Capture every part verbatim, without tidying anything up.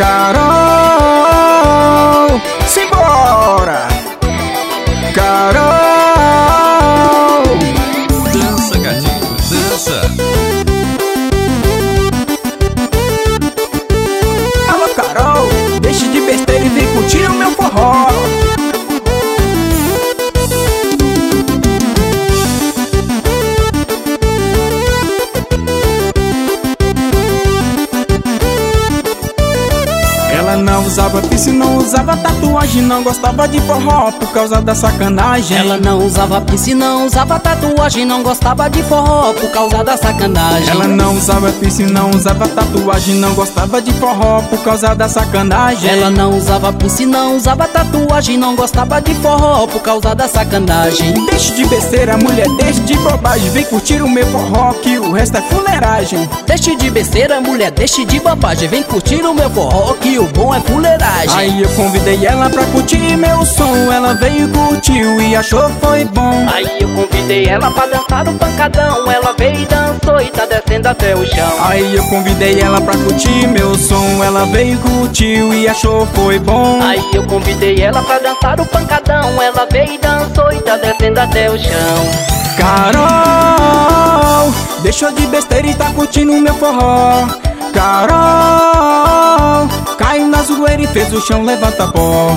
Carol, simbora! Carol, dança, gatinho, dança. Alô, Carol, deixe de besteira e vem curtir o meu forró. Ela não usava piercing, não usava tatuagem, não gostava de forró por causa da sacanagem. Ela não usava piercing, não usava tatuagem, não gostava de forró por causa da sacanagem. Ela não usava piercing, não usava tatuagem, não gostava de forró por causa da sacanagem. Ela não usava piercing, não usava tatuagem, não gostava de forró por causa da sacanagem. Deixe de besteira, mulher, deixe de bobagem, vem curtir o meu forró que o resto é fuleiragem. Deixe de besteira, mulher, deixe de bobagem, vem curtir o meu forró que o bom é fuleiragem. Aí eu convidei ela pra curtir meu som, ela veio, curtiu e achou foi bom. Aí eu convidei ela pra dançar o pancadão, ela veio e dançou e tá descendo até o chão. Aí eu convidei ela pra curtir meu som, ela veio, curtiu e achou foi bom. Aí eu convidei ela pra dançar o pancadão, ela veio e dançou e tá descendo até o chão. Carol, deixou de besteira e tá curtindo meu forró. Carol, caiu na zoeira e fez o chão levanta pó.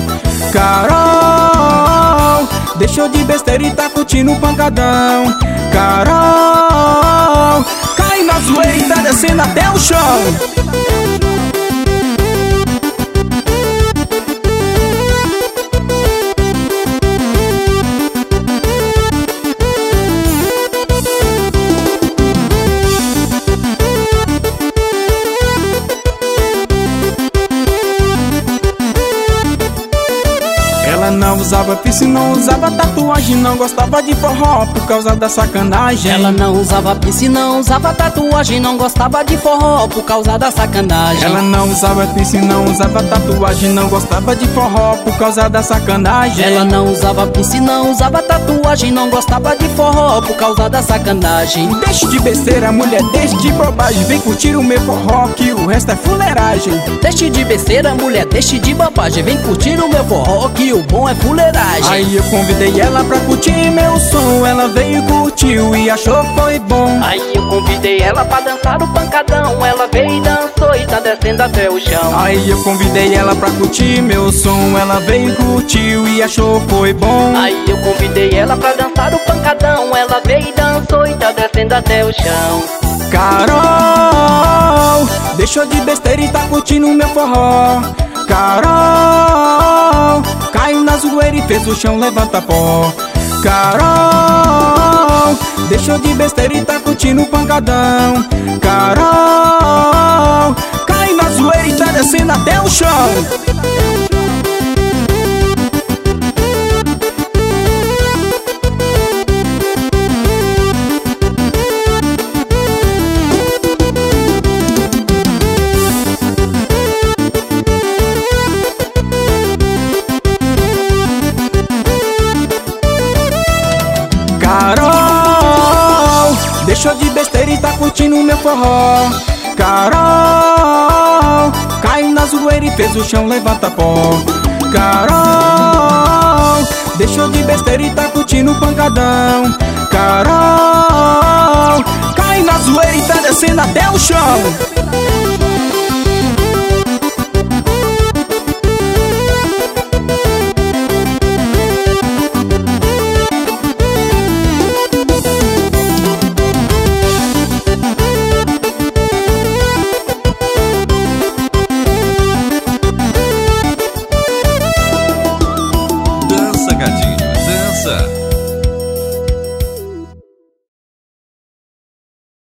Carol, deixou de besteira e tá curtindo o pancadão. Carol, caiu na zoeira e tá descendo até o chão. Ela não usava piercing, não usava tatuagem, não gostava de forró por causa da sacanagem. Ela não usava piercing, não usava tatuagem, não gostava de forró por causa da sacanagem. Ela não usava piercing, não usava tatuagem, não gostava de forró por causa da sacanagem. Ela não usava piercing, não usava tatuagem, não gostava de forró por causa da sacanagem. Deixe de besteira, mulher, deixe de bobagem, vem curtir o meu forró que o resto é fuleiragem. Deixe de besteira, mulher, deixe de bobagem, vem curtir o meu forró que o bom é fuleiragem. Aí eu convidei ela pra curtir meu som, ela veio, curtiu e achou foi bom. Aí eu convidei ela pra dançar o pancadão, ela veio e dançou e tá descendo até o chão. Aí eu convidei ela pra curtir meu som, ela veio, curtiu e achou foi bom. Aí eu convidei ela pra dançar o pancadão, ela veio e dançou e tá descendo até o chão. Carol, deixou de besteira e tá curtindo meu forró. Carol, caiu na zoeira e fez o chão levanta pó. Carol, deixou de besteira e tá curtindo o pancadão. Carol, caiu na zoeira e tá descendo até o chão. Carol, deixou de besteira e tá curtindo meu forró. Carol, caiu na zoeira e fez o chão levanta pó. Carol, deixou de besteira e tá curtindo o pancadão. Carol, caiu na zoeira e tá descendo até o chão.